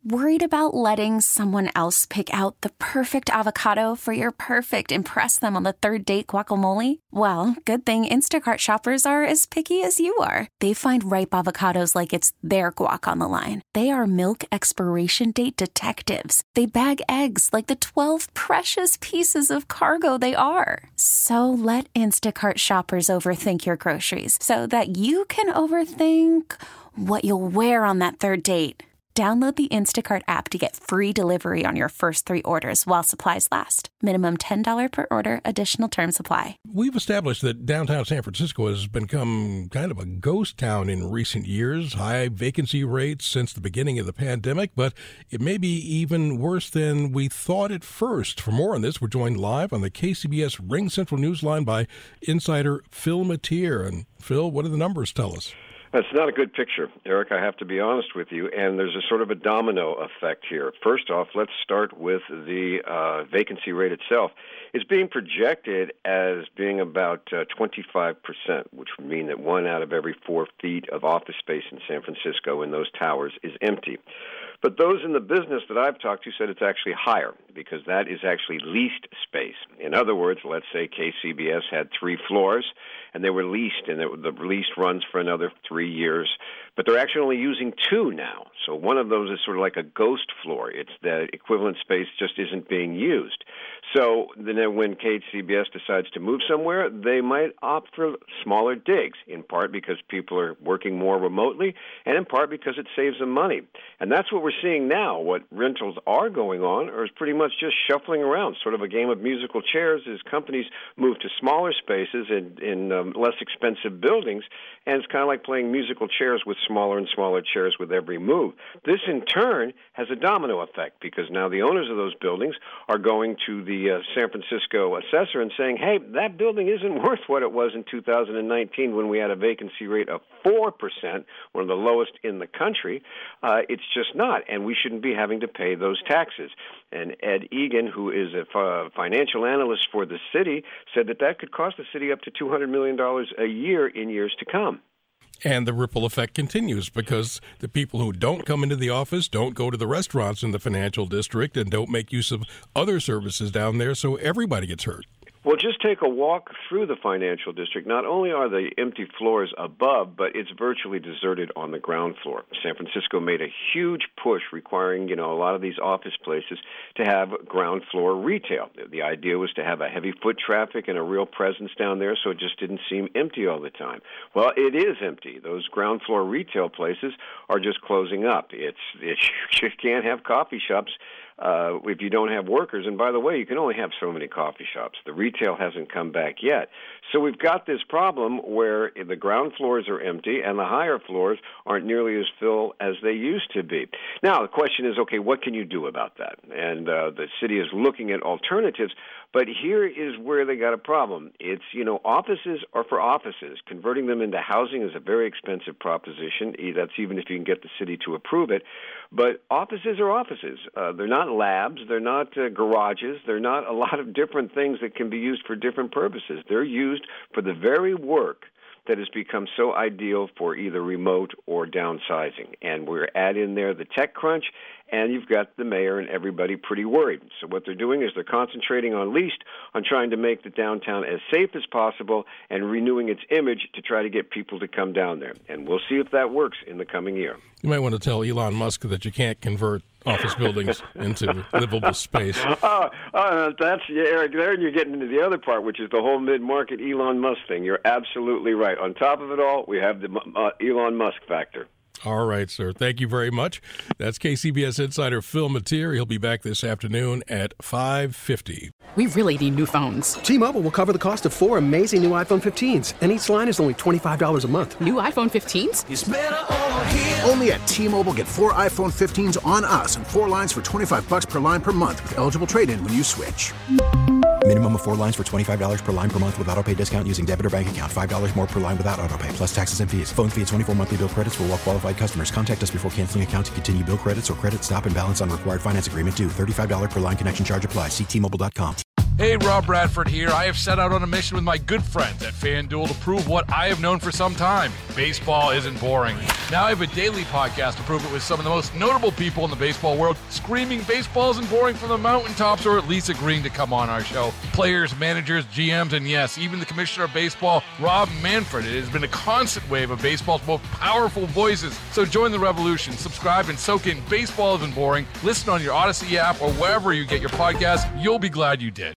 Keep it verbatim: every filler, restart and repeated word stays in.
Worried about letting someone else pick out the perfect avocado for your perfect impress them on the third date guacamole? Well, good thing Instacart shoppers are as picky as you are. They find ripe avocados like it's their guac on the line. They are milk expiration date detectives. They bag eggs like the twelve precious pieces of cargo they are. So let Instacart shoppers overthink your groceries so that you can overthink what you'll wear on that third date. Download the Instacart app to get free delivery on your first three orders while supplies last. Minimum ten dollars per order. Additional terms apply. We've established that downtown San Francisco has become kind of a ghost town in recent years. High vacancy rates since the beginning of the pandemic, but it may be even worse than we thought at first. For more on this, we're joined live on the K C B S Ring Central Newsline by insider Phil Matier. And Phil, what do the numbers tell us? That's not a good picture, Eric, I have to be honest with you, and there's a sort of a domino effect here. First off, let's start with the uh, vacancy rate itself. It's being projected as being about uh, twenty-five percent, which would mean that one out of every four feet of office space in San Francisco in those towers is empty. But those in the business that I've talked to said it's actually higher because that is actually leased space. In other words, let's say K C B S had three floors and they were leased, and the lease runs for another three years. But they're actually only using two now. So one of those is sort of like a ghost floor. It's the equivalent space just isn't being used. So then when K C B S decides to move somewhere, they might opt for smaller digs, in part because people are working more remotely, and in part because it saves them money. And that's what we're seeing now. What rentals are going on is pretty much just shuffling around, sort of a game of musical chairs as companies move to smaller spaces in, in um, less expensive buildings, and it's kind of like playing musical chairs with smaller and smaller chairs with every move. This, in turn, has a domino effect because now the owners of those buildings are going to the uh, San Francisco assessor and saying, hey, that building isn't worth what it was in two thousand nineteen when we had a vacancy rate of four percent, one of the lowest in the country. Uh, it's just not, and we shouldn't be having to pay those taxes. And Ed Egan, who is a f- financial analyst for the city, said that that could cost the city up to two hundred million dollars a year in years to come. And the ripple effect continues because the people who don't come into the office don't go to the restaurants in the financial district and don't make use of other services down there, so everybody gets hurt. Well, just take a walk through the financial district. Not only are the empty floors above, but it's virtually deserted on the ground floor. San Francisco made a huge push requiring, you know, a lot of these office places to have ground floor retail. The idea was to have a heavy foot traffic and a real presence down there so it just didn't seem empty all the time. Well, it is empty. Those ground floor retail places are just closing up. It's, it's you can't have coffee shops Uh, if you don't have workers. And by the way, you can only have so many coffee shops. The retail hasn't come back yet. So we've got this problem where the ground floors are empty and the higher floors aren't nearly as full as they used to be. Now, the question is, okay, what can you do about that? And uh, the city is looking at alternatives. But here is where they got a problem. It's, you know, offices are for offices. Converting them into housing is a very expensive proposition. That's even if you can get the city to approve it. But offices are offices. Uh, they're not labs. They're not uh, garages. They're not a lot of different things that can be used for different purposes. They're used for the very work that has become so ideal for either remote or downsizing. And we're add in there the tech crunch, and you've got the mayor and everybody pretty worried. So what they're doing is they're concentrating on least on trying to make the downtown as safe as possible and renewing its image to try to get people to come down there. And we'll see if that works in the coming year. You might want to tell Elon Musk that you can't convert office buildings into livable space. Oh, uh, that's, yeah, Eric, there you're getting into the other part, which is the whole mid-market Elon Musk thing. You're absolutely right. On top of it all, we have the uh, Elon Musk factor. All right, sir. Thank you very much. That's K C B S insider Phil Matier. He'll be back this afternoon at five fifty. We really need new phones. T-Mobile will cover the cost of four amazing new iPhone fifteens, and each line is only twenty-five dollars a month. New iPhone fifteens? It's better over here. Only at T-Mobile, get four iPhone fifteens on us and four lines for twenty-five dollars per line per month with eligible trade-in when you switch. Minimum of four lines for twenty-five dollars per line per month with autopay discount using debit or bank account. five dollars more per line without autopay, plus taxes and fees. Phone fee at twenty-four monthly bill credits for well-qualified customers. Contact us before canceling account to continue bill credits or credit stop and balance on required finance agreement due. thirty-five dollars per line connection charge applies. See T Mobile dot com. Hey, Rob Bradford here. I have set out on a mission with my good friends at FanDuel to prove what I have known for some time. Baseball isn't boring. Now I have a daily podcast to prove it with some of the most notable people in the baseball world, screaming baseball isn't boring from the mountaintops, or at least agreeing to come on our show. Players, managers, G Ms, and yes, even the commissioner of baseball, Rob Manfred. It has been a constant wave of baseball's most powerful voices. So join the revolution. Subscribe and soak in Baseball Isn't Boring. Listen on your Odyssey app or wherever you get your podcasts. You'll be glad you did.